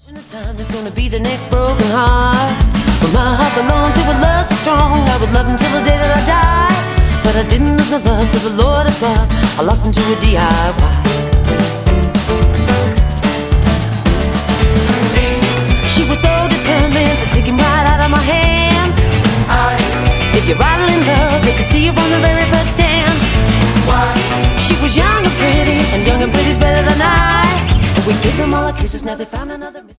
Time is gonna be the next broken heart. But my heart belongs to a love so strong. I would love him till the day that I die. But I didn't lose my love to the Lord above. I lost him to a DIY. She was so determined to take him right out of my hands. If you're idle in love, they can steal from the very first dance. She was young and pretty, and young and pretty's better than I. We gave them all our kisses, now they found another.